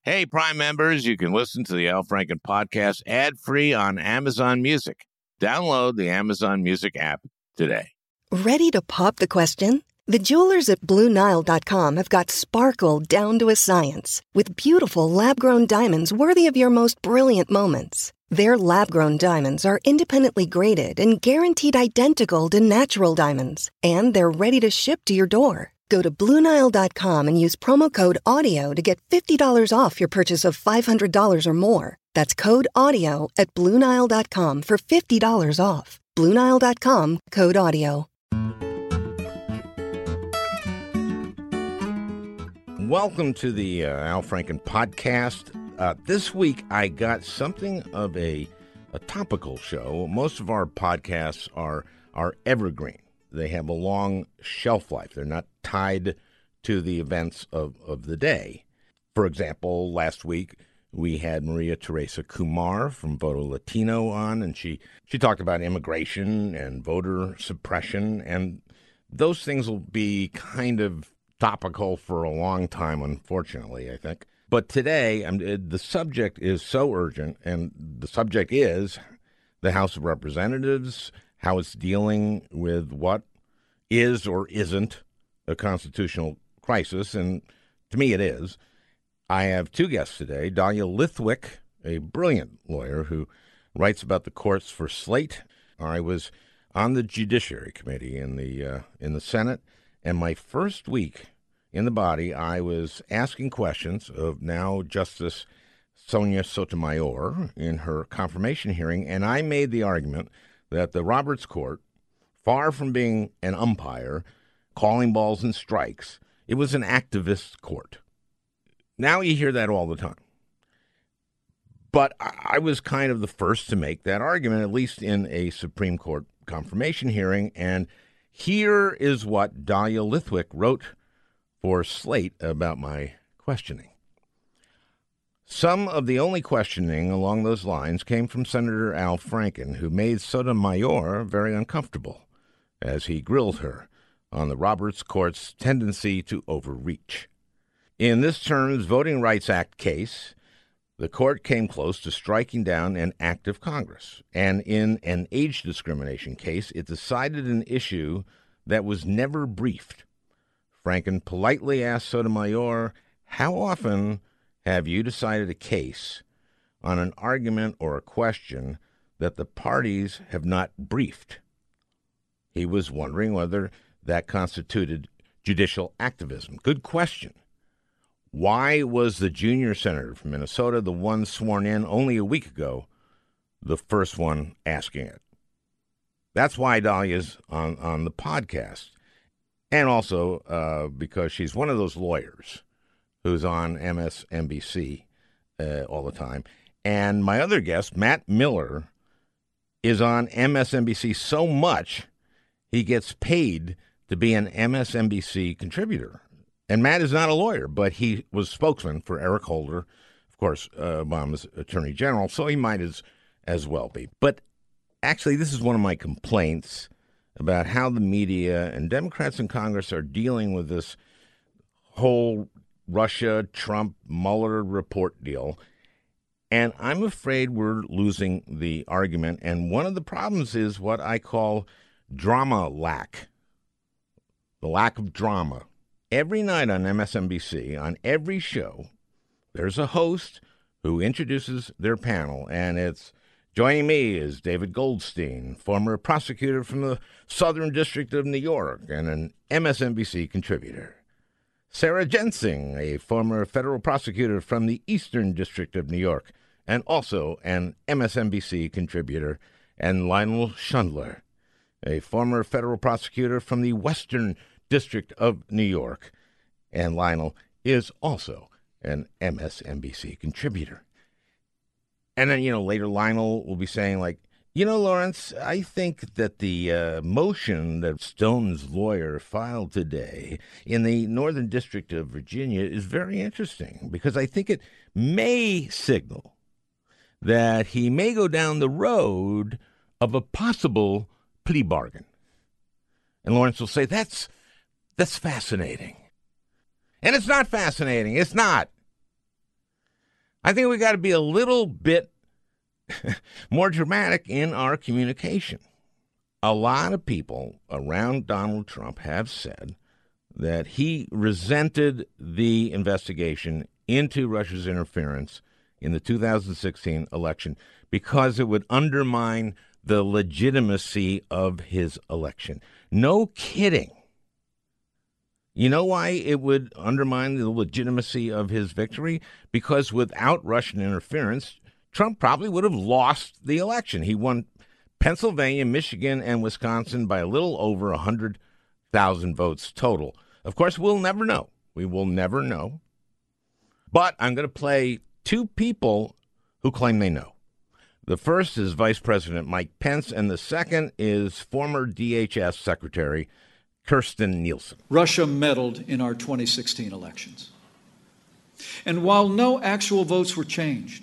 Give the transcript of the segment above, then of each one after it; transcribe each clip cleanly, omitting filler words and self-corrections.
Hey, Prime members, you can listen to the Al Franken podcast ad-free on Amazon Music. Download the Amazon Music app today. Ready to pop the question? The jewelers at BlueNile.com have got sparkle down to a science with beautiful lab-grown diamonds worthy of your most brilliant moments. Their lab-grown diamonds are independently graded and guaranteed identical to natural diamonds, and they're ready to ship to your door. Go to BlueNile.com and use promo code AUDIO to get $50 off your purchase of $500 or more. That's code AUDIO at BlueNile.com for $50 off. BlueNile.com, code AUDIO. Welcome to the Al Franken podcast. This week I got something of a topical show. Most of our podcasts are evergreen. They have a long shelf life. They're not tied to the events of the day. For example, last week we had Maria Teresa Kumar from Voto Latino on, and she talked about immigration and voter suppression, and those things will be kind of topical for a long time, unfortunately, I think. But today, the subject is so urgent, and the subject is the House of Representatives, how it's dealing with what is or isn't a constitutional crisis, and to me it is. I have two guests today, Dahlia Lithwick, a brilliant lawyer who writes about the courts for Slate. I was on the Judiciary Committee in the Senate, and my first week in the body, I was asking questions of now Justice Sonia Sotomayor in her confirmation hearing, and I made the argument that the Roberts Court, far from being an umpire, calling balls and strikes, it was an activist court. Now you hear that all the time. But I was kind of the first to make that argument, at least in a Supreme Court confirmation hearing, and here is what Dahlia Lithwick wrote for Slate about my questioning. Some of the only questioning along those lines came from Senator Al Franken, who made Sotomayor very uncomfortable as he grilled her on the Roberts Court's tendency to overreach. In this term's Voting Rights Act case, the court came close to striking down an act of Congress, and in an age discrimination case, it decided an issue that was never briefed. Franken politely asked Sotomayor, "How often have you decided a case on an argument or a question that the parties have not briefed?" He was wondering whether that constituted judicial activism. Good question. Why was the junior senator from Minnesota, the one sworn in only a week ago, the first one asking it? That's why Dahlia's on the podcast. And also because she's one of those lawyers who's on MSNBC all the time. And my other guest, Matt Miller, is on MSNBC so much he gets paid to be an MSNBC contributor. And Matt is not a lawyer, but he was spokesman for Eric Holder, of course, Obama's attorney general, so he might as well be. But actually, this is one of my complaints about how the media and Democrats in Congress are dealing with this whole Russia, Trump, Mueller report deal. And I'm afraid we're losing the argument. And one of the problems is what I call drama lack, the lack of drama. Every night on MSNBC, on every show, there's a host who introduces their panel, and it's joining me is David Goldstein, former prosecutor from the Southern District of New York and an MSNBC contributor. Sarah Jensing, a former federal prosecutor from the Eastern District of New York and also an MSNBC contributor. And Lionel Shundler, a former federal prosecutor from the Western District of New York. And Lionel is also an MSNBC contributor. And then, later Lionel will be saying, like, Lawrence, I think that the motion that Stone's lawyer filed today in the Northern District of Virginia is very interesting because I think it may signal that he may go down the road of a possible plea bargain. And Lawrence will say, that's fascinating. And it's not fascinating. It's not. I think we got to be a little bit more dramatic in our communication. A lot of people around Donald Trump have said that he resented the investigation into Russia's interference in the 2016 election because it would undermine the legitimacy of his election. No kidding. You know why it would undermine the legitimacy of his victory? Because without Russian interference, Trump probably would have lost the election. He won Pennsylvania, Michigan, and Wisconsin by a little over 100,000 votes total. Of course, we'll never know. We will never know. But I'm going to play two people who claim they know. The first is Vice President Mike Pence, and the second is former DHS Secretary Kirstjen Nielsen. Russia meddled in our 2016 elections. And while no actual votes were changed,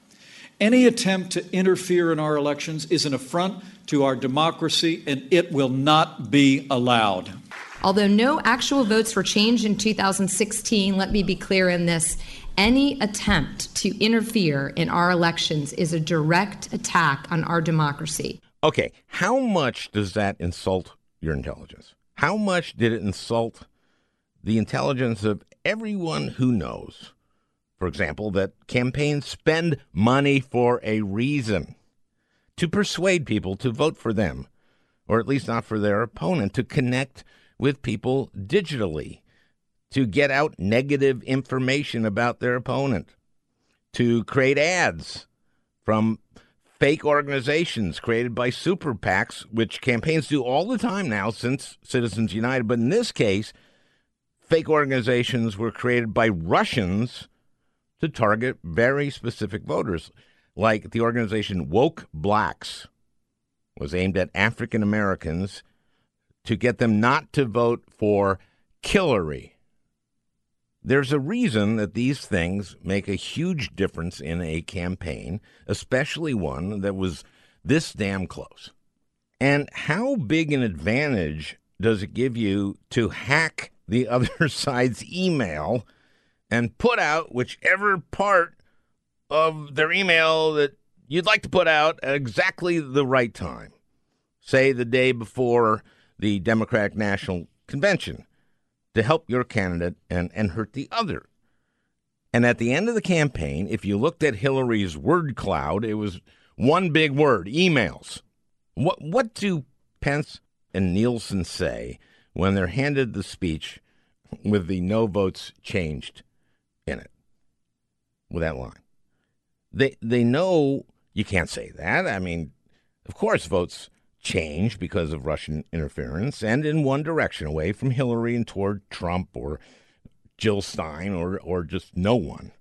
any attempt to interfere in our elections is an affront to our democracy, and it will not be allowed. Although no actual votes were changed in 2016, let me be clear in this. Any attempt to interfere in our elections is a direct attack on our democracy. Okay, how much does that insult your intelligence? How much did it insult the intelligence of everyone who knows, for example, that campaigns spend money for a reason, to persuade people to vote for them, or at least not for their opponent, to connect with people digitally, to get out negative information about their opponent, to create ads from fake organizations created by super PACs, which campaigns do all the time now since Citizens United. But in this case, fake organizations were created by Russians to target very specific voters, like the organization Woke Blacks was aimed at African Americans to get them not to vote for Hillary. There's a reason that these things make a huge difference in a campaign, especially one that was this damn close. And how big an advantage does it give you to hack the other side's email and put out whichever part of their email that you'd like to put out at exactly the right time? Say the day before the Democratic National Convention, to help your candidate and hurt the other. And at the end of the campaign, if you looked at Hillary's word cloud, it was one big word: emails. What do Pence and Nielsen say when they're handed the speech with the no votes changed in it, with that line? They know you can't say that. I mean, of course votes change because of Russian interference, and in one direction, away from Hillary and toward Trump or Jill Stein or just no one.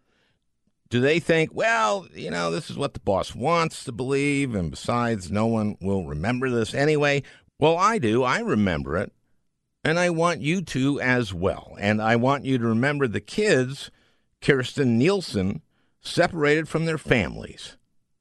Do they think, well, this is what the boss wants to believe, and besides, no one will remember this anyway? Well, I do. I remember it, and I want you to as well. And I want you to remember the kids, Kirstjen Nielsen, separated from their families.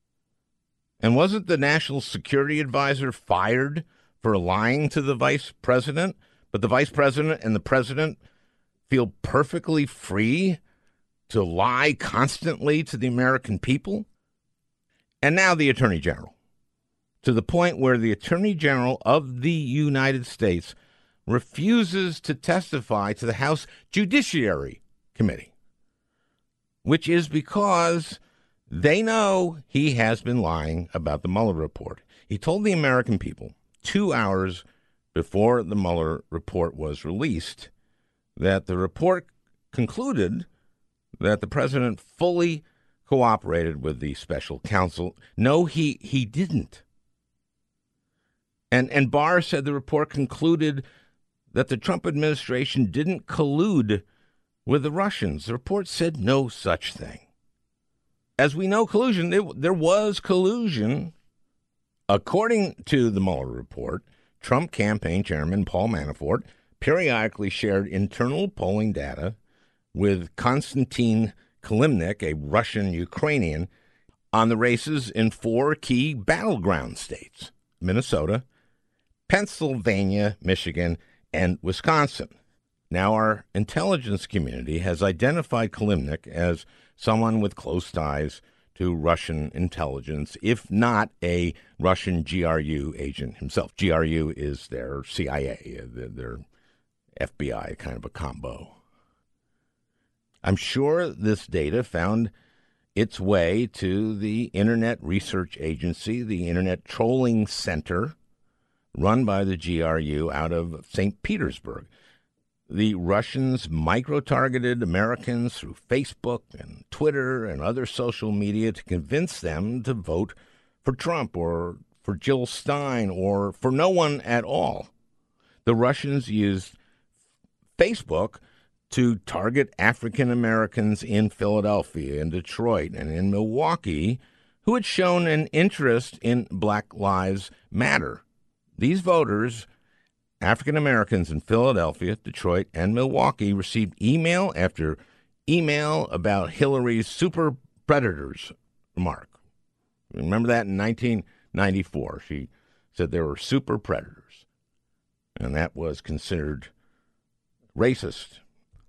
And wasn't the National Security Advisor fired for lying to the vice president? But the vice president and the president feel perfectly free to lie constantly to the American people? And now the Attorney General, to the point where the Attorney General of the United States refuses to testify to the House Judiciary Committee, which is because they know he has been lying about the Mueller report. He told the American people 2 hours before the Mueller report was released that the report concluded that the president fully cooperated with the special counsel. No, he didn't. And Barr said the report concluded that the Trump administration didn't collude with the Russians. The report said no such thing. As we know, collusion, there was collusion. According to the Mueller report, Trump campaign chairman Paul Manafort periodically shared internal polling data with Konstantin Kilimnik, a Russian Ukrainian, on the races in 4 key battleground states: Minnesota, Pennsylvania, Michigan, and Wisconsin. Now, our intelligence community has identified Kilimnik as someone with close ties to Russian intelligence, if not a Russian GRU agent himself. GRU is their CIA, their FBI, kind of a combo. I'm sure this data found its way to the Internet Research Agency, the Internet Trolling Center, run by the GRU out of St. Petersburg. The Russians micro-targeted Americans through Facebook and Twitter and other social media to convince them to vote for Trump or for Jill Stein or for no one at all. The Russians used Facebook to target African Americans in Philadelphia, in Detroit, and in Milwaukee who had shown an interest in Black Lives Matter. These voters, African Americans in Philadelphia, Detroit, and Milwaukee, received email after email about Hillary's super predators remark. Remember that in 1994? She said there were super predators, and that was considered racist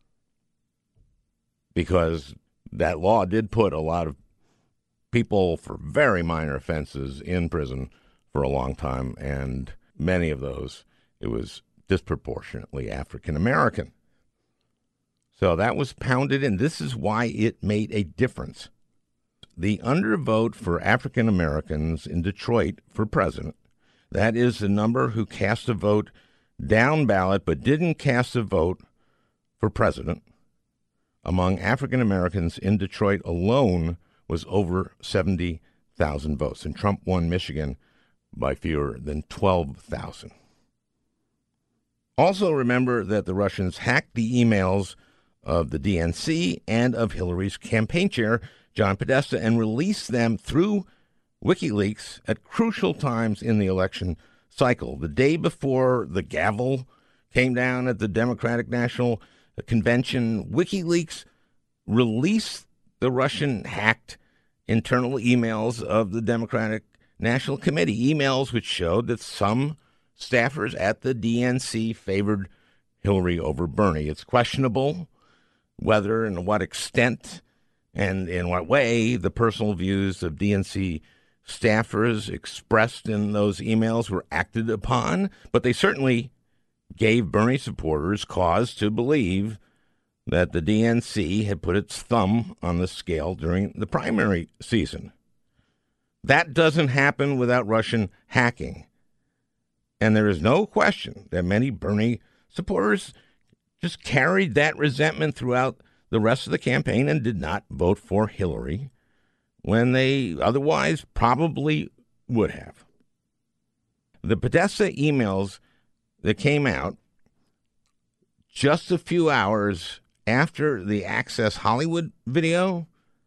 because that law did put a lot of people for very minor offenses in prison for a long time, and many of those, it was disproportionately African American. So that was pounded in. This is why it made a difference. The undervote for African Americans in Detroit for president, that is the number who cast a vote down ballot but didn't cast a vote for president, among African Americans in Detroit alone was over 70,000 votes. And Trump won Michigan by fewer than 12,000. Also remember that the Russians hacked the emails of the DNC and of Hillary's campaign chair, John Podesta, and released them through WikiLeaks at crucial times in the election cycle. The day before the gavel came down at the Democratic National Convention, WikiLeaks released the Russian hacked internal emails of the Democratic National Committee, emails which showed that some staffers at the DNC favored Hillary over Bernie. It's questionable whether and to what extent and in what way the personal views of DNC staffers expressed in those emails were acted upon, but they certainly gave Bernie supporters cause to believe that the DNC had put its thumb on the scale during the primary season. That doesn't happen without Russian hacking. And there is no question that many Bernie supporters just carried that resentment throughout the rest of the campaign and did not vote for Hillary when they otherwise probably would have. The Podesta emails that came out just a few hours after the Access Hollywood video,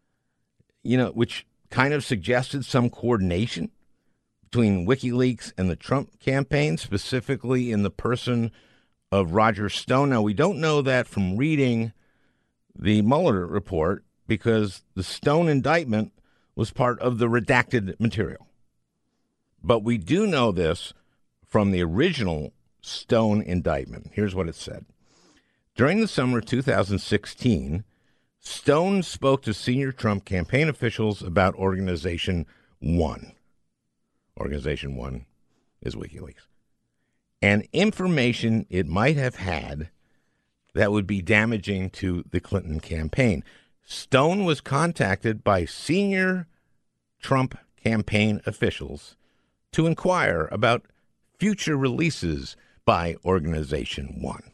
which kind of suggested some coordination between WikiLeaks and the Trump campaign, specifically in the person of Roger Stone. Now, we don't know that from reading the Mueller report because the Stone indictment was part of the redacted material. But we do know this from the original Stone indictment. Here's what it said. During the summer of 2016, Stone spoke to senior Trump campaign officials about Organization One. Organization One is WikiLeaks. And information it might have had that would be damaging to the Clinton campaign. Stone was contacted by senior Trump campaign officials to inquire about future releases by Organization One.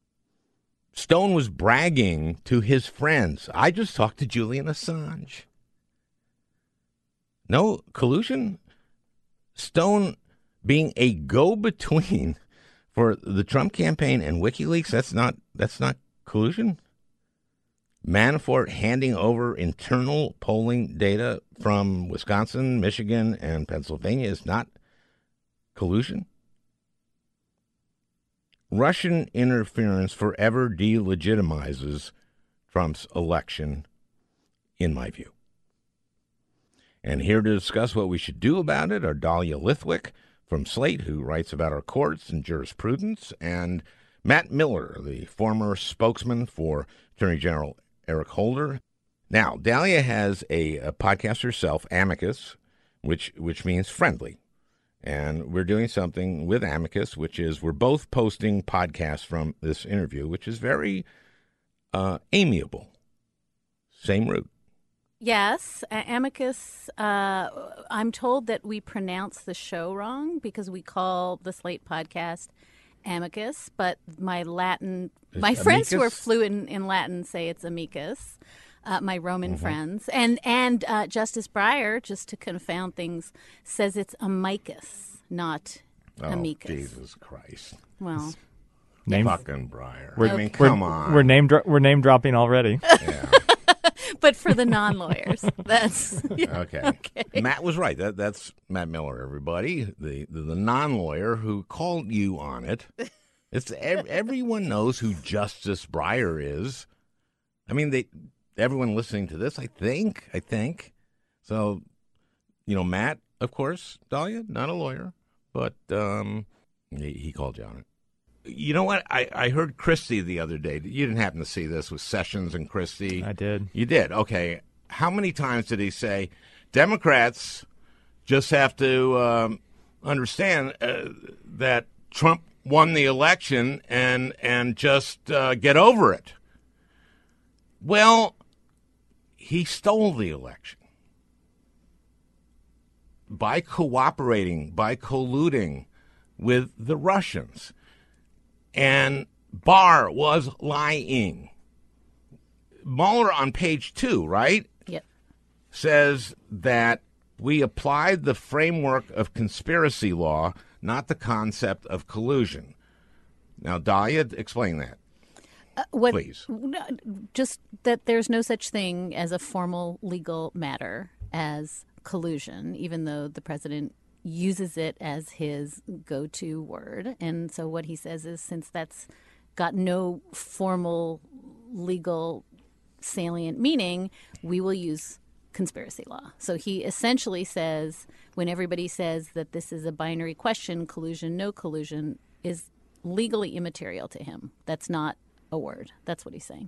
Stone was bragging to his friends, I just talked to Julian Assange. No collusion? Stone being a go-between for the Trump campaign and WikiLeaks, that's not collusion? Manafort handing over internal polling data from Wisconsin, Michigan, and Pennsylvania is not collusion? Russian interference forever delegitimizes Trump's election, in my view. And here to discuss what we should do about it are Dahlia Lithwick from Slate, who writes about our courts and jurisprudence, and Matt Miller, the former spokesman for Attorney General Eric Holder. Now, Dahlia has a podcast herself, Amicus, which means friendly. And we're doing something with Amicus, which is we're both posting podcasts from this interview, which is very amiable. Same root. Yes, Amicus, I'm told that we pronounce the show wrong because we call the Slate podcast Amicus, but my friends who are fluent in Latin say it's amicus, my Roman friends. And Justice Breyer, just to confound things, says it's amicus, not amicus. Jesus Christ. Well, fucking Breyer. Come on. We're name dropping already. Yeah. But for the non-lawyers, that's okay. Matt was right. That's Matt Miller, everybody, the non-lawyer who called you on it. It's everyone knows who Justice Breyer is. I mean, everyone listening to this, I think. So, Matt, of course, Dahlia, not a lawyer, but he called you on it. You know what? I heard Christie the other day. You didn't happen to see this with Sessions and Christie? I did. You did? Okay. How many times did he say, Democrats just have to understand that Trump won the election and just get over it? Well, he stole the election by cooperating, by colluding with the Russians. And Barr was lying. Mueller on page 2, right? Yep. Says that we applied the framework of conspiracy law, not the concept of collusion. Now, Dahlia, explain that. Please. Just that there's no such thing as a formal legal matter as collusion, even though the president uses it as his go-to word. And so what he says is, since that's got no formal legal salient meaning, we will use conspiracy law. So he essentially says, when everybody says that this is a binary question, collusion, no collusion, is legally immaterial to him. That's not a word. That's what he's saying.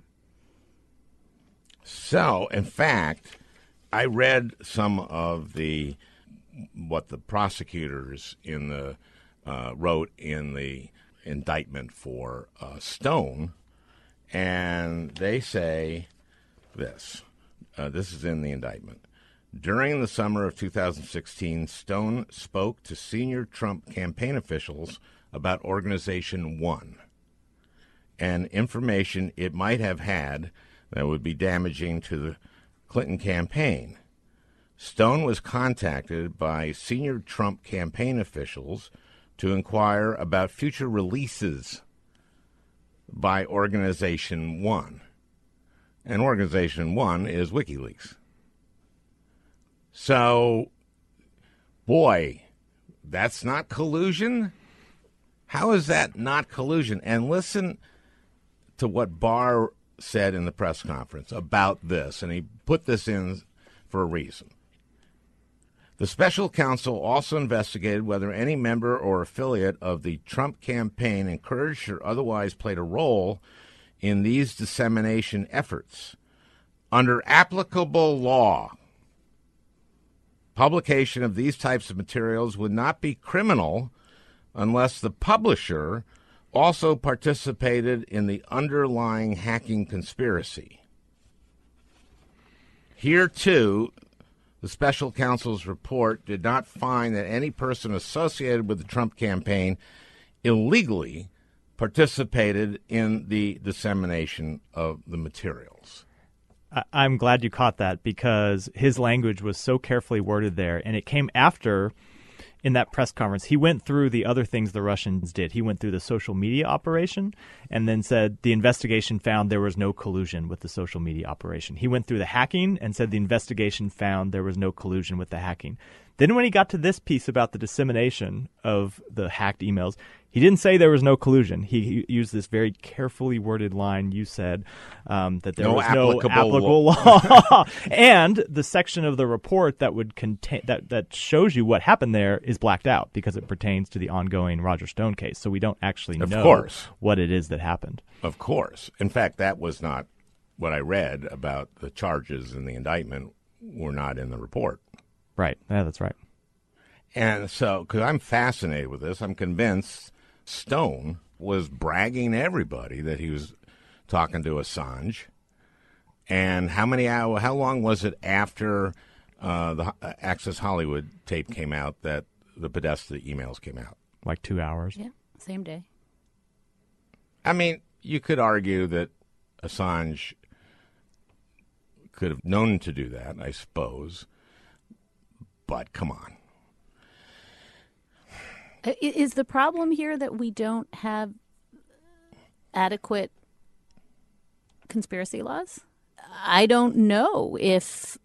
So, in fact, I read some of what the prosecutors wrote in the indictment for Stone, and they say this. This is in the indictment. During the summer of 2016, Stone spoke to senior Trump campaign officials about Organization One and information it might have had that would be damaging to the Clinton campaign. Stone was contacted by senior Trump campaign officials to inquire about future releases by Organization One. And Organization One is WikiLeaks. So, boy, that's not collusion? How is that not collusion? And listen to what Barr said in the press conference about this, and he put this in for a reason. The special counsel also investigated whether any member or affiliate of the Trump campaign encouraged or otherwise played a role in these dissemination efforts. Under applicable law, publication of these types of materials would not be criminal unless the publisher also participated in the underlying hacking conspiracy. Here, too, the special counsel's report did not find that any person associated with the Trump campaign illegally participated in the dissemination of the materials. I'm glad you caught that, because his language was so carefully worded there, and it came after, in that press conference, he went through the other things the Russians did. He went through the social media operation and then said the investigation found there was no collusion with the social media operation. He went through the hacking and said the investigation found there was no collusion with the hacking. Then when he got to this piece about the dissemination of the hacked emails, he didn't say there was no collusion. He used this very carefully worded line. You said that there was no applicable law. And the section of the report that would contain that shows you what happened there is blacked out because it pertains to the ongoing Roger Stone case. So we don't actually know what it is that happened. Of course. In fact, that was not what I read about the charges in the indictment were not in the report. Right. Yeah, that's right. And so, because I'm fascinated with this, I'm convinced Stone was bragging to everybody that he was talking to Assange. And how long was it after the Access Hollywood tape came out that the Podesta emails came out? Like 2 hours. Yeah, same day. I mean, you could argue that Assange could have known to do that, I suppose. But come on. Is the problem here that we don't have adequate conspiracy laws? I don't know if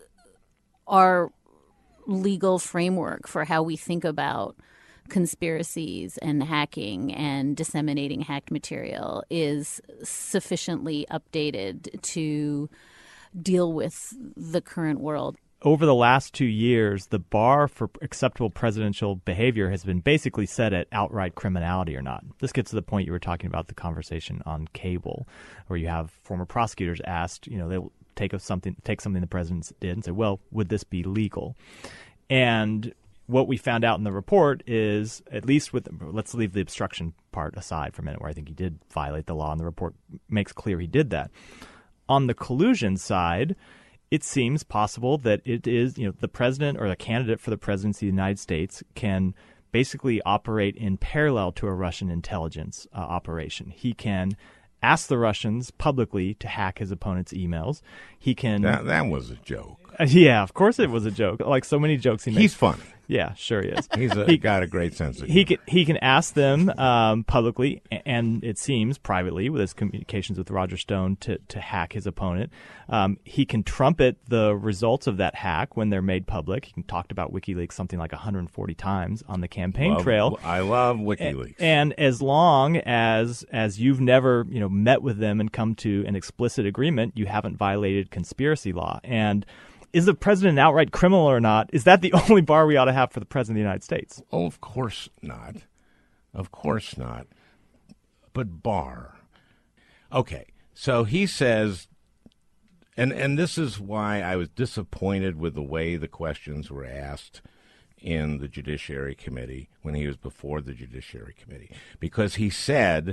our legal framework for how we think about conspiracies and hacking and disseminating hacked material is sufficiently updated to deal with the current world. Over the last 2 years, the bar for acceptable presidential behavior has been basically set at outright criminality or not. This gets to the point you were talking about, the conversation on cable, where you have former prosecutors asked, they'll take something the president did and say, well, would this be legal? And what we found out in the report is, at least let's leave the obstruction part aside for a minute, where I think he did violate the law, and the report makes clear he did that. On the collusion side, it seems possible that it is, the president or the candidate for the presidency of the United States can basically operate in parallel to a Russian intelligence operation. He can ask the Russians publicly to hack his opponent's emails. He can. That was a joke. Yeah, of course it was a joke. Like so many jokes he makes. He's funny. Yeah, sure he is. He got a great sense of humor. He can ask them publicly, and it seems privately, with his communications with Roger Stone, to hack his opponent. He can trumpet the results of that hack when they're made public. He can talk about WikiLeaks something like 140 times on the campaign trail. I love WikiLeaks. And as long as you've never met with them and come to an explicit agreement, you haven't violated conspiracy law. And is the president an outright criminal or not? Is that the only bar we ought to have for the president of the United States? Oh, of course not. Of course not. But bar. Okay, so he says, and this is why I was disappointed with the way the questions were asked in the Judiciary Committee when he was before the Judiciary Committee, because he said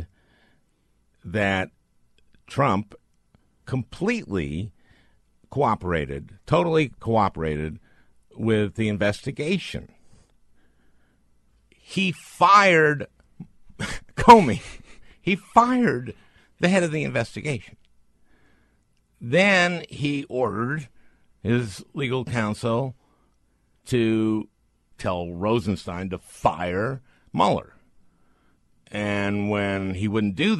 that Trump completely totally cooperated with the investigation. He fired Comey. He fired the head of the investigation. Then he ordered his legal counsel to tell Rosenstein to fire Mueller. And when McGahn wouldn't do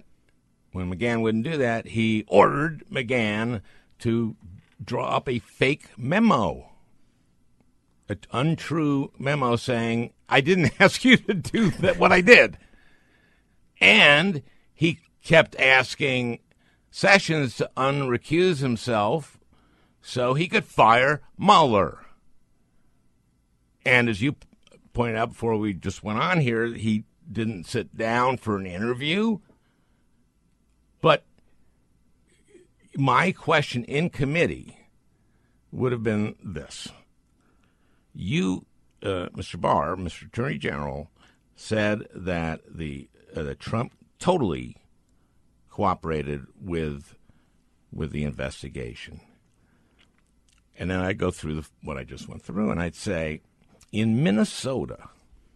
that, he ordered McGahn to draw up a fake memo, an untrue memo saying, I didn't ask you to do that, what I did. And he kept asking Sessions to unrecuse himself so he could fire Mueller. And as you pointed out before we just went on here, he didn't sit down for an interview. But my question in committee would have been this. You, Mr. Barr, Mr. Attorney General, said that that Trump totally cooperated with the investigation. And then I'd go through what I just went through, and I'd say, in Minnesota,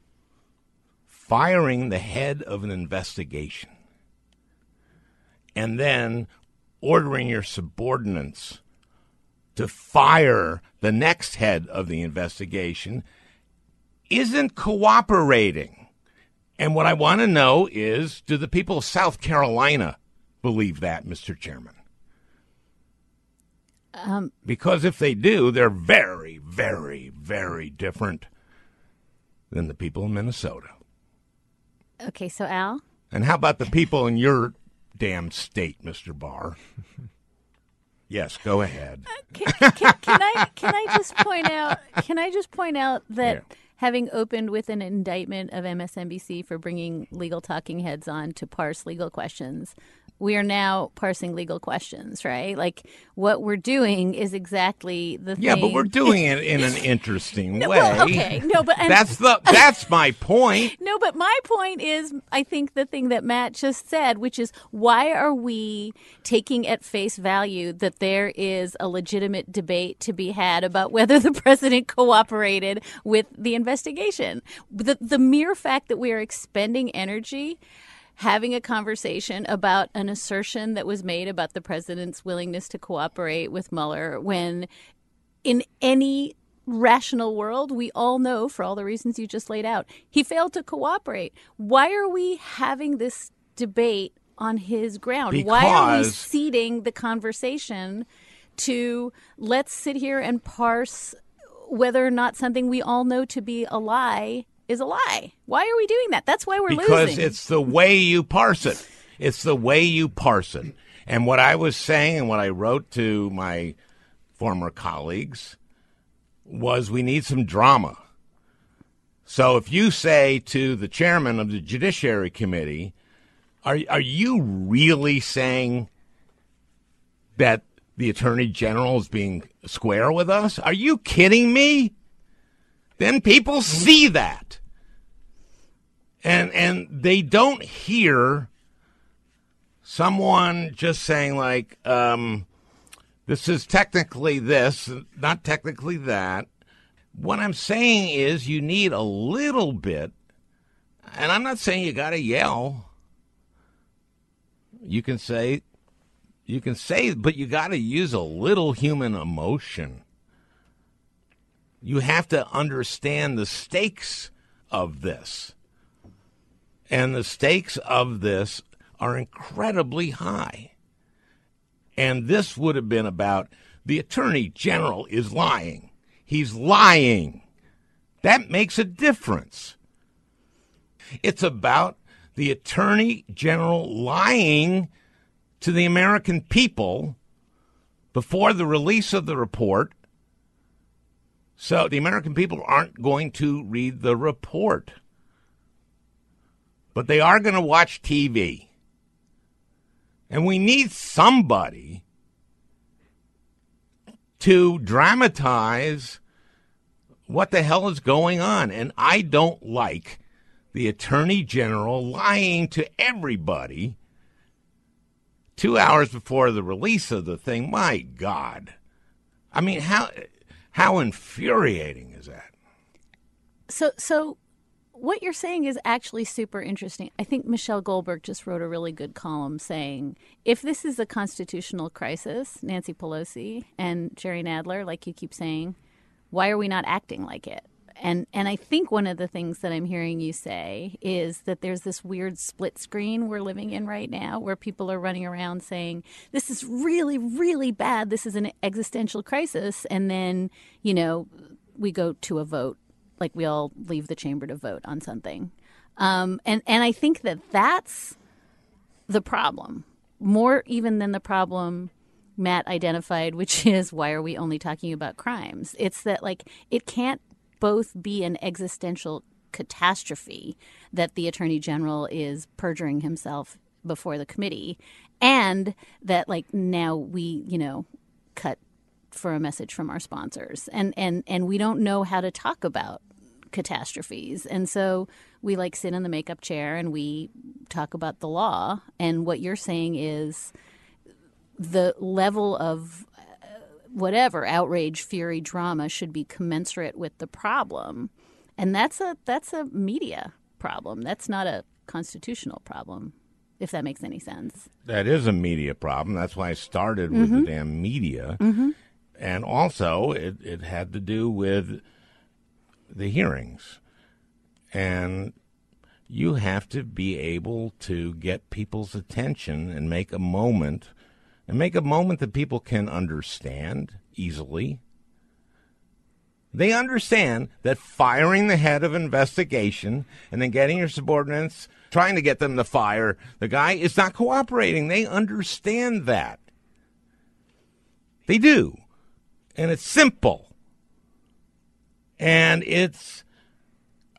firing the head of an investigation and then ordering your subordinates to fire the next head of the investigation isn't cooperating. And what I want to know is, do the people of South Carolina believe that, Mr. Chairman? Because if they do, they're very, very, very different than the people in Minnesota. Okay, so Al? And how about the people in your damn state, Mr. Barr? Yes, go ahead. Can I just point out that having opened with an indictment of MSNBC for bringing legal talking heads on to parse legal questions, we are now parsing legal questions, right? Like what we're doing is exactly the thing. Yeah, but we're doing it in an interesting way. Well, okay, no, but that's my point. No, but my point is, I think the thing that Matt just said, which is, why are we taking at face value that there is a legitimate debate to be had about whether the president cooperated with the investigation? The mere fact that we are expending energy having a conversation about an assertion that was made about the president's willingness to cooperate with Mueller, when in any rational world, we all know, for all the reasons you just laid out, he failed to cooperate. Why are we having this debate on his ground? Because why are we ceding the conversation to let's sit here and parse whether or not something we all know to be a lie is a lie? Why are we doing that? That's why we're losing. Because it's the way you parse it. It's the way you parse it. And what I was saying and what I wrote to my former colleagues was we need some drama. So if you say to the chairman of the Judiciary Committee, are you really saying that the Attorney General is being square with us? Are you kidding me? Then people see that. And they don't hear someone just saying like, this is technically this, not technically that. What I'm saying is you need a little bit, and I'm not saying you got to yell. You can say, but you got to use a little human emotion. You have to understand the stakes of this. And the stakes of this are incredibly high. And this would have been about the Attorney General is lying. He's lying. That makes a difference. It's about the Attorney General lying to the American people before the release of the report. So the American people aren't going to read the report. But they are going to watch TV. And we need somebody to dramatize what the hell is going on. And I don't like the Attorney General lying to everybody 2 hours before the release of the thing. My God. I mean, how infuriating is that? So what you're saying is actually super interesting. I think Michelle Goldberg just wrote a really good column saying, if this is a constitutional crisis, Nancy Pelosi and Jerry Nadler, like you keep saying, why are we not acting like it? And I think one of the things that I'm hearing you say is that there's this weird split screen we're living in right now where people are running around saying, this is really, really bad. This is an existential crisis. And then, you know, we go to a vote. Like we all leave the chamber to vote on something. And I think that that's the problem, more even than the problem Matt identified, which is why are we only talking about crimes? It's that like it can't both be an existential catastrophe that the Attorney General is perjuring himself before the committee and that like now we, you know, cut for a message from our sponsors and we don't know how to talk about catastrophes. And so we like sit in the makeup chair and we talk about the law. And what you're saying is the level of whatever outrage, fury, drama should be commensurate with the problem. And that's a media problem. That's not a constitutional problem, if that makes any sense. That is a media problem. That's why I started with the damn media. Mm-hmm. And also it had to do with the hearings. And you have to be able to get people's attention and make a moment that people can understand easily. They understand that firing the head of investigation and then getting your subordinates, trying to get them to fire the guy is not cooperating. They understand that. They do. And it's simple. And it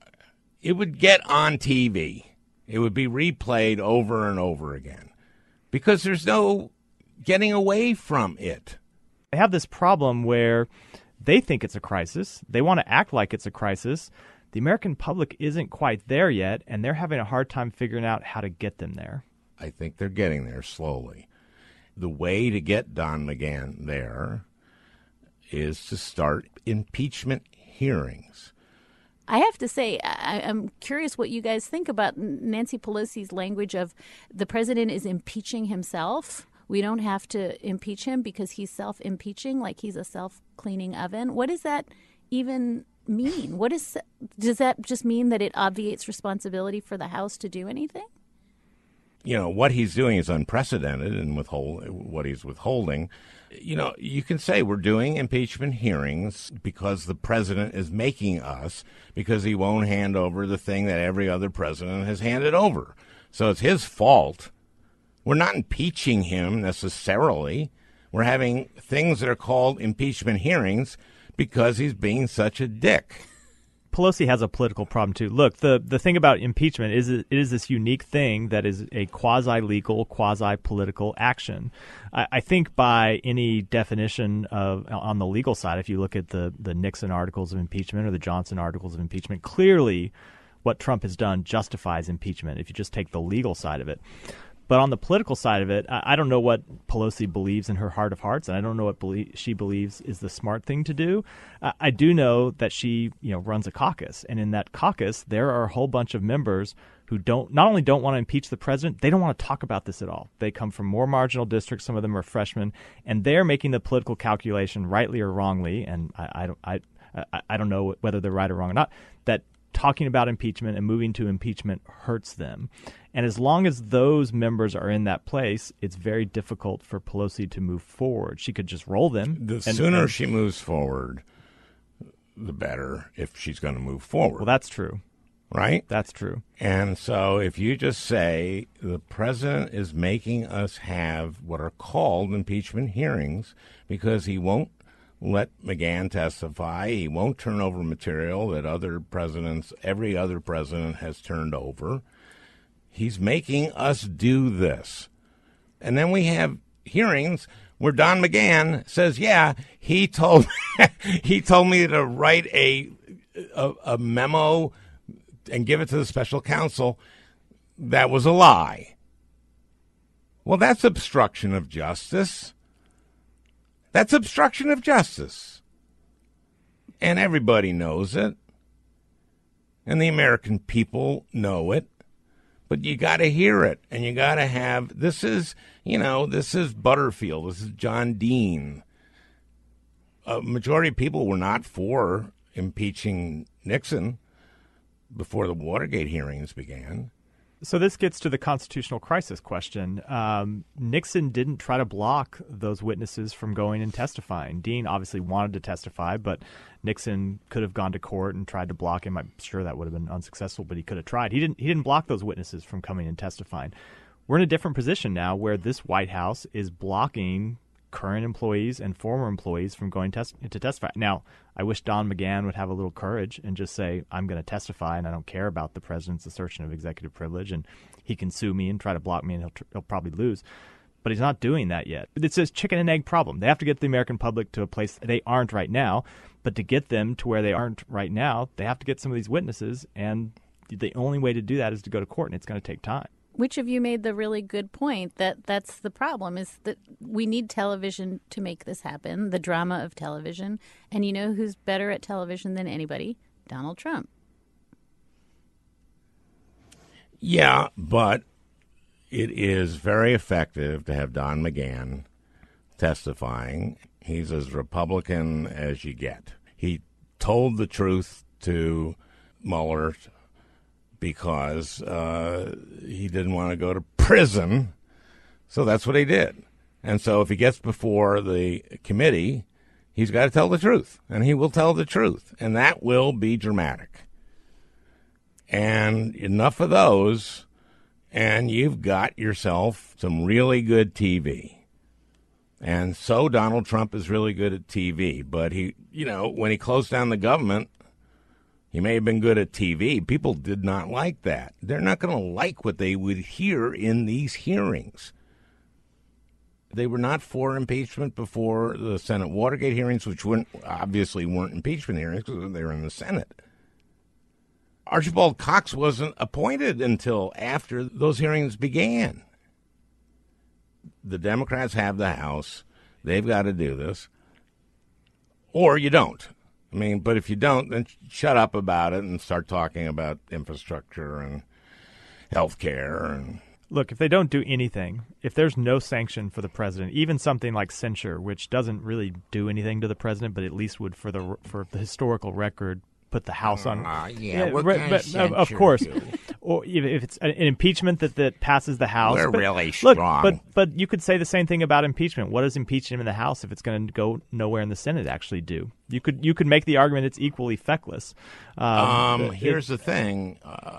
would get on TV. It would be replayed over and over again. because there's no getting away from it. They have this problem where they think it's a crisis. They want to act like it's a crisis. The American public isn't quite there yet, and they're having a hard time figuring out how to get them there. I think they're getting there slowly. The way to get Don McGahn there is to start impeachment hearings. I have to say, I'm curious what you guys think about Nancy Pelosi's language of the president is impeaching himself. We don't have to impeach him because he's self-impeaching, like he's a self-cleaning oven. What does that even mean? Does that just mean that it obviates responsibility for the House to do anything? You know, what he's doing is unprecedented and what he's withholding. You know, you can say we're doing impeachment hearings because the president is making us, because he won't hand over the thing that every other president has handed over. So it's his fault. We're not impeaching him necessarily. We're having things that are called impeachment hearings because he's being such a dick. Pelosi has a political problem, too. Look, the thing about impeachment is it is this unique thing that is a quasi-legal, quasi-political action. I think by any definition on the legal side, if you look at the Nixon articles of impeachment or the Johnson articles of impeachment, clearly what Trump has done justifies impeachment if you just take the legal side of it. But on the political side of it, I don't know what Pelosi believes in her heart of hearts, and I don't know what she believes is the smart thing to do. I do know that she, runs a caucus, and in that caucus, there are a whole bunch of members who not only don't want to impeach the president, they don't want to talk about this at all. They come from more marginal districts. Some of them are freshmen, and they're making the political calculation, rightly or wrongly, and I don't know whether they're right or wrong or not, that talking about impeachment and moving to impeachment hurts them. And as long as those members are in that place, it's very difficult for Pelosi to move forward. She could just roll them. The sooner she moves forward, the better, if she's going to move forward. Well, that's true. Right? That's true. And so if you just say the president is making us have what are called impeachment hearings because he won't let McGahn testify, he won't turn over material that every other president has turned over. He's making us do this. And then we have hearings where Don McGahn says, yeah, he told me to write a memo and give it to the special counsel. That was a lie. Well, that's obstruction of justice. That's obstruction of justice. And everybody knows it. And the American people know it. But you got to hear it. And you got to have, this is Butterfield. This is John Dean. A majority of people were not for impeaching Nixon before the Watergate hearings began. So this gets to the constitutional crisis question. Nixon didn't try to block those witnesses from going and testifying. Dean obviously wanted to testify, but Nixon could have gone to court and tried to block him. I'm sure that would have been unsuccessful, but he could have tried. He didn't block those witnesses from coming and testifying. We're in a different position now where this White House is blocking current employees and former employees from going to testify. Now, I wish Don McGahn would have a little courage and just say, I'm going to testify and I don't care about the president's assertion of executive privilege, and he can sue me and try to block me and he'll probably lose. But he's not doing that yet. It's a chicken and egg problem. They have to get the American public to a place they aren't right now, but to get them to where they aren't right now, they have to get some of these witnesses, and the only way to do that is to go to court, and it's going to take time. Which of you made the really good point that that's the problem, is that we need television to make this happen, the drama of television. And you know who's better at television than anybody? Donald Trump. Yeah, but it is very effective to have Don McGahn testifying. He's as Republican as you get. He told the truth to Mueller because he didn't want to go to prison, so that's what he did. And so if he gets before the committee, he's got to tell the truth, and he will tell the truth, and that will be dramatic. And enough of those, and you've got yourself some really good TV. And so Donald Trump is really good at TV, but he, when he closed down the government, he may have been good at TV. People did not like that. They're not going to like what they would hear in these hearings. They were not for impeachment before the Senate Watergate hearings, which obviously weren't impeachment hearings because they were in the Senate. Archibald Cox wasn't appointed until after those hearings began. The Democrats have the House. They've got to do this. Or you don't. I mean, but if you don't, then shut up about it and start talking about infrastructure and health care. And look, if they don't do anything, if there's no sanction for the president, even something like censure, which doesn't really do anything to the president, but at least would for the historical record put the House on. Of course. Or if it's an impeachment that passes the House. We're really strong. But you could say the same thing about impeachment. What does impeaching him in the House if it's going to go nowhere in the Senate actually do? You could make the argument it's equally feckless. Here's the thing.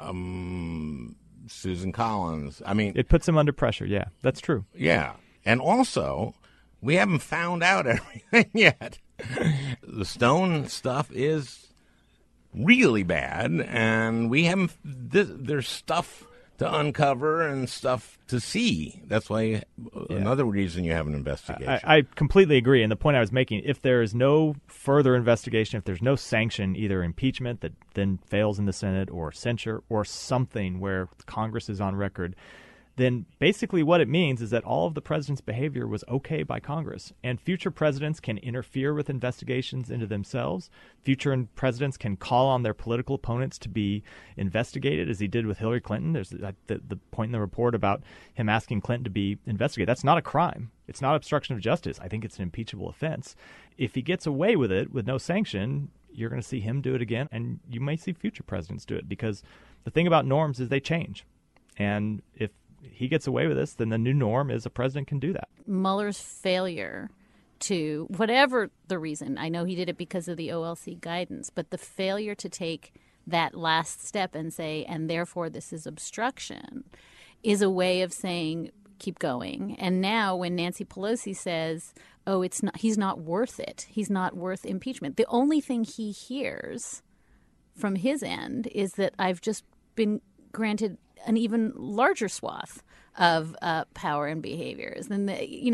Susan Collins. I mean, it puts him under pressure. Yeah, that's true. Yeah. And also, we haven't found out everything yet. The Stone stuff is really bad, and we haven't. There's stuff to uncover and stuff to see. That's why another reason you have an investigation. I completely agree. And the point I was making, if there is no further investigation, if there's no sanction, either impeachment that then fails in the Senate or censure or something where Congress is on record, then basically what it means is that all of the president's behavior was okay by Congress. And future presidents can interfere with investigations into themselves. Future presidents can call on their political opponents to be investigated, as he did with Hillary Clinton. There's the point in the report about him asking Clinton to be investigated. That's not a crime. It's not obstruction of justice. I think it's an impeachable offense. If he gets away with it with no sanction, you're going to see him do it again, and you may see future presidents do it, because the thing about norms is they change. And if he gets away with this, then the new norm is a president can do that. Mueller's failure to, whatever the reason, I know he did it because of the OLC guidance, but the failure to take that last step and say, and therefore this is obstruction, is a way of saying, keep going. And now when Nancy Pelosi says, oh, he's not worth it, he's not worth impeachment, the only thing he hears from his end is that I've just been granted an even larger swath of power and behaviors. And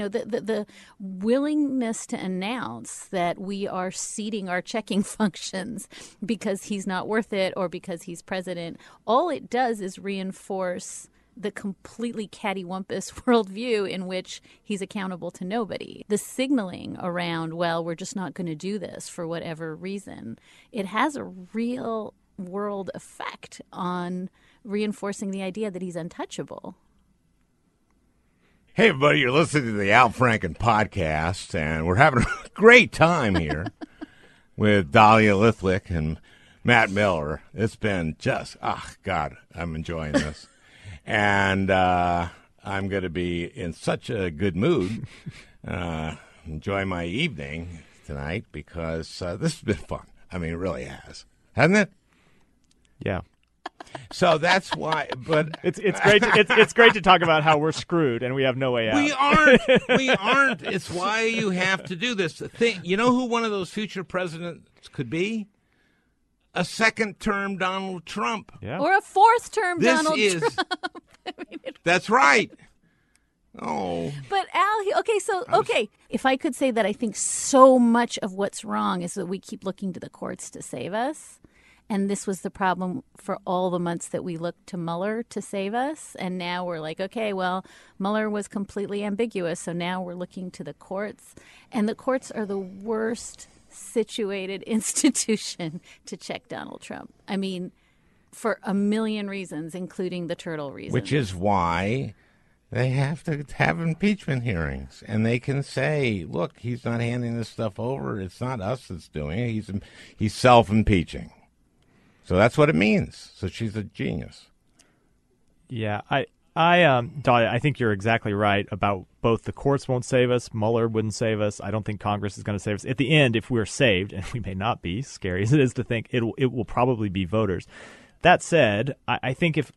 the willingness to announce that we are ceding our checking functions because he's not worth it or because he's president, all it does is reinforce the completely cattywampus worldview in which he's accountable to nobody. The signaling around, well, we're just not going to do this for whatever reason, it has a real world effect on reinforcing the idea that he's untouchable. Hey, everybody, you're listening to the Al Franken podcast, and we're having a great time here with Dahlia Lithwick and Matt Miller. It's been just, God, I'm enjoying this. And I'm going to be in such a good mood, enjoy my evening tonight, because this has been fun. I mean, it really has. Hasn't it? Yeah. So that's why, but it's great. It's great to talk about how we're screwed and we have no way out. We aren't. It's why you have to do this thing. You know who one of those future presidents could be? A second-term Donald Trump, or a fourth-term Donald Trump. That's right. Oh, but Al, okay. If I could say that, I think so much of what's wrong is that we keep looking to the courts to save us. And this was the problem for all the months that we looked to Mueller to save us. And now we're like, okay, well, Mueller was completely ambiguous. So now we're looking to the courts. And the courts are the worst situated institution to check Donald Trump. I mean, for a million reasons, including the turtle reason. Which is why they have to have impeachment hearings. And they can say, look, he's not handing this stuff over. It's not us that's doing it. He's self-impeaching. So that's what it means. So she's a genius. Yeah, Dahlia, I think you're exactly right about both the courts won't save us, Mueller wouldn't save us. I don't think Congress is going to save us. At the end, if we're saved, and we may not be, scary as it is to think, it will probably be voters. That said, I think if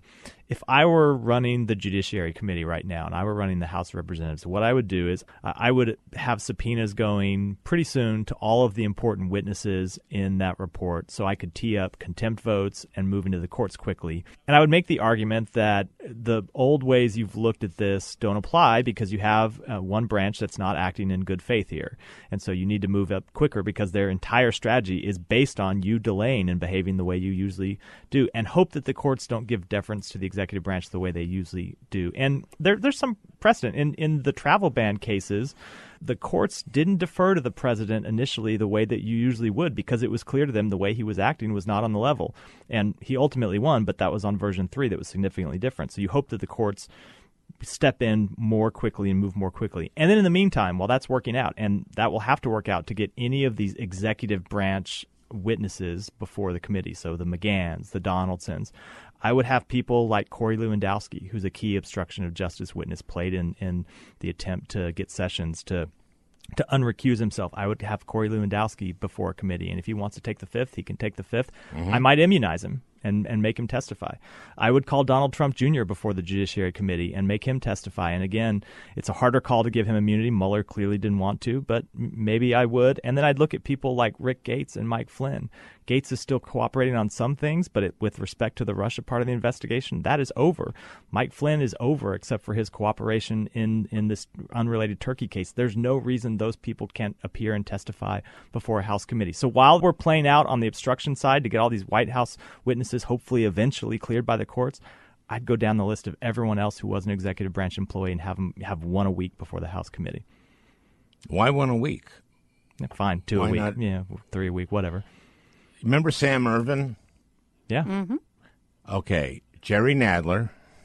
If I were running the Judiciary Committee right now and I were running the House of Representatives, what I would do is I would have subpoenas going pretty soon to all of the important witnesses in that report so I could tee up contempt votes and move into the courts quickly. And I would make the argument that the old ways you've looked at this don't apply because you have one branch that's not acting in good faith here. And so you need to move up quicker because their entire strategy is based on you delaying and behaving the way you usually do, and hope that the courts don't give deference to the executive branch the way they usually do. And there's some precedent. In the travel ban cases, the courts didn't defer to the president initially the way that you usually would because it was clear to them the way he was acting was not on the level. And he ultimately won, but that was on version 3 that was significantly different. So you hope that the courts step in more quickly and move more quickly. And then in the meantime, while that's working out, and that will have to work out to get any of these executive branch witnesses before the committee, so the McGahns, the Donaldsons, I would have people like Corey Lewandowski, who's a key obstruction of justice witness, played in the attempt to get Sessions to unrecuse himself. I would have Corey Lewandowski before a committee, and if he wants to take the fifth, he can take the fifth. I might immunize him and make him testify. I would call Donald Trump Jr. before the Judiciary Committee and make him testify. And again, it's a harder call to give him immunity. Mueller clearly didn't want to, but maybe I would. And then I'd look at people like Rick Gates and Mike Flynn. Gates is still cooperating on some things, but with respect to the Russia part of the investigation, that is over. Mike Flynn is over, except for his cooperation in this unrelated Turkey case. There's no reason those people can't appear and testify before a House committee. So while we're playing out on the obstruction side to get all these White House witnesses hopefully eventually cleared by the courts, I'd go down the list of everyone else who was an executive branch employee and have them have one a week before the House committee. Why one a week? Fine, 2 Why a week, not? Yeah, 3 a week, whatever. Remember Sam Ervin? Yeah. Mm-hmm. Okay, Jerry Nadler,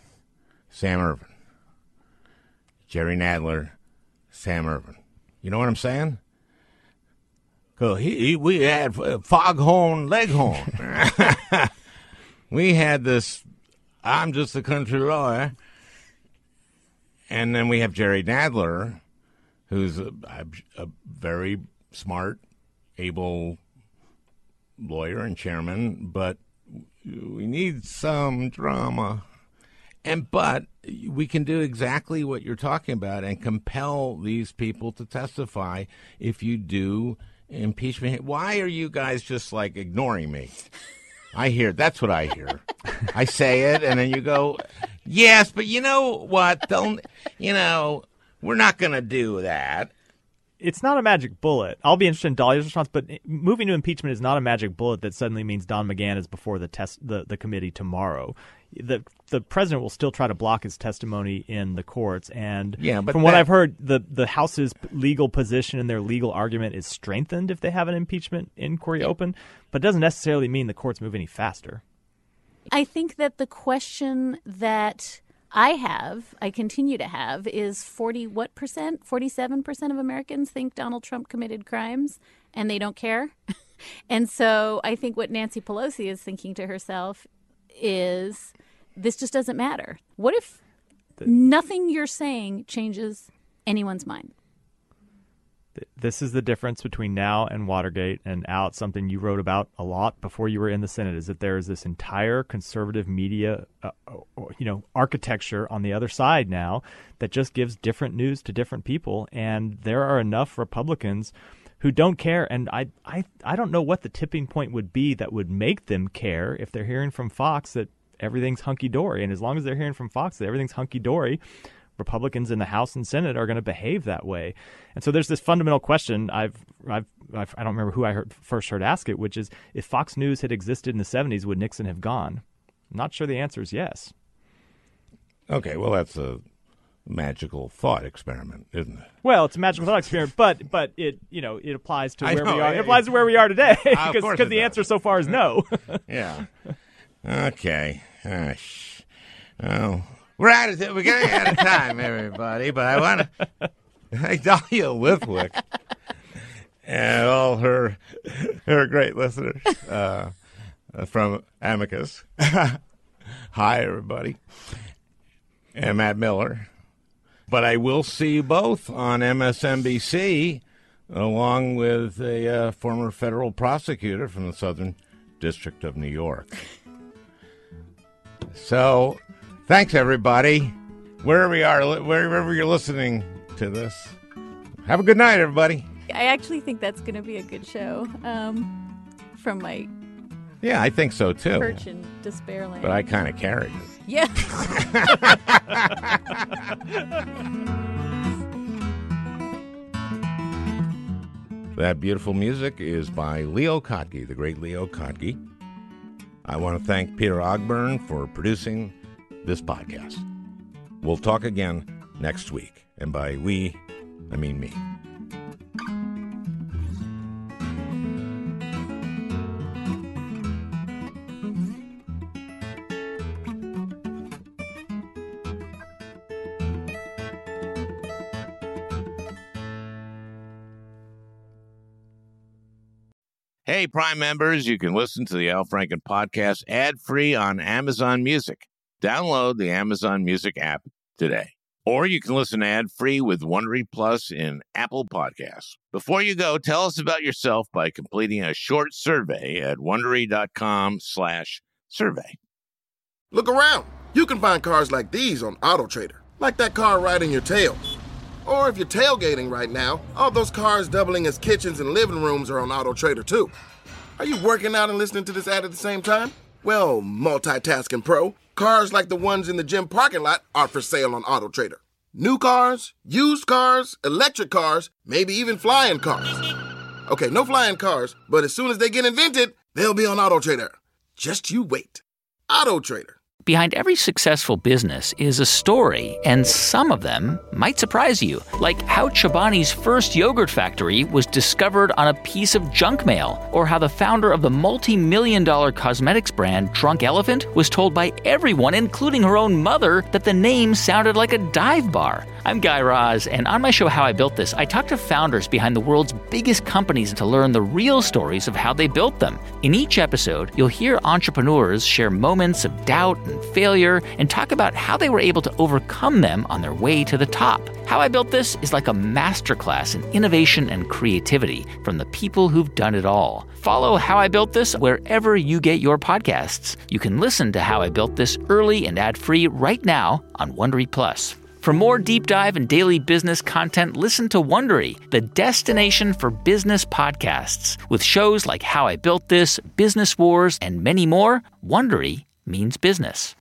Sam Ervin. Jerry Nadler, Sam Ervin. You know what I'm saying? We had Foghorn Leghorn. We had this, I'm just a country lawyer. And then we have Jerry Nadler, who's a very smart, able lawyer and chairman, but we need some drama. But we can do exactly what you're talking about and compel these people to testify if you do impeachment. Why are you guys just like ignoring me? That's what I hear. I say it, and then you go, yes, but you know what? We're not going to do that. It's not a magic bullet. I'll be interested in Dahlia's response, but moving to impeachment is not a magic bullet that suddenly means Don McGahn is before the committee tomorrow. The president will still try to block his testimony in the courts, and from what I've heard, the House's legal position and their legal argument is strengthened if they have an impeachment inquiry open, but it doesn't necessarily mean the courts move any faster. I think that the question that I continue to have is 47% of Americans think Donald Trump committed crimes and they don't care. And so I think what Nancy Pelosi is thinking to herself is this just doesn't matter. What if nothing you're saying changes anyone's mind? This is the difference between now and Watergate, and Alex, something you wrote about a lot before you were in the Senate, is that there is this entire conservative media, architecture on the other side now that just gives different news to different people, and there are enough Republicans who don't care. And I don't know what the tipping point would be that would make them care if they're hearing from Fox that everything's hunky-dory. And as long as they're hearing from Fox that everything's hunky-dory, Republicans in the House and Senate are going to behave that way. And so there's this fundamental question. I don't remember who I first heard ask it, which is, if Fox News had existed in the 70s, would Nixon have gone? I'm not sure the answer is yes. Okay, well, that's a magical thought experiment, isn't it? Well, it's a magical thought experiment, but it applies to where we are. It applies to where we are today, because the answer so far is no. Yeah. Okay. Well, we're getting out of time, everybody. But I want to thank Dahlia Lithwick and all her great listeners from Amicus. Hi, everybody, and Matt Miller. But I will see you both on MSNBC, along with a former federal prosecutor from the Southern District of New York. So, Thanks, everybody. Wherever you're listening to this. Have a good night, everybody. I actually think that's going to be a good show. From my Yeah, I think so, too. perch in Despairland. But I kind of carried it. Yeah. That beautiful music is by Leo Kottke, the great Leo Kottke. I want to thank Peter Ogburn for producing this podcast. We'll talk again next week. And by we, I mean me. Hey, Prime members, you can listen to the Al Franken podcast ad-free on Amazon Music. Download the Amazon Music app today. Or you can listen ad-free with Wondery Plus in Apple Podcasts. Before you go, tell us about yourself by completing a short survey at Wondery.com/survey. Look around. You can find cars like these on AutoTrader, like that car riding your tail. Or if you're tailgating right now, all those cars doubling as kitchens and living rooms are on AutoTrader too. Are you working out and listening to this ad at the same time? Well, multitasking pro, cars like the ones in the gym parking lot are for sale on AutoTrader. New cars, used cars, electric cars, maybe even flying cars. Okay, no flying cars, but as soon as they get invented, they'll be on AutoTrader. Just you wait. AutoTrader. Behind every successful business is a story, and some of them might surprise you, like how Chobani's first yogurt factory was discovered on a piece of junk mail, or how the founder of the multi-million-dollar cosmetics brand Drunk Elephant was told by everyone, including her own mother, that the name sounded like a dive bar. I'm Guy Raz, and on my show How I Built This, I talk to founders behind the world's biggest companies to learn the real stories of how they built them. In each episode, you'll hear entrepreneurs share moments of doubt and failure and talk about how they were able to overcome them on their way to the top. How I Built This is like a masterclass in innovation and creativity from the people who've done it all. Follow How I Built This wherever you get your podcasts. You can listen to How I Built This early and ad-free right now on Wondery Plus. For more deep dive and daily business content, listen to Wondery, the destination for business podcasts. With shows like How I Built This, Business Wars, and many more, Wondery means business.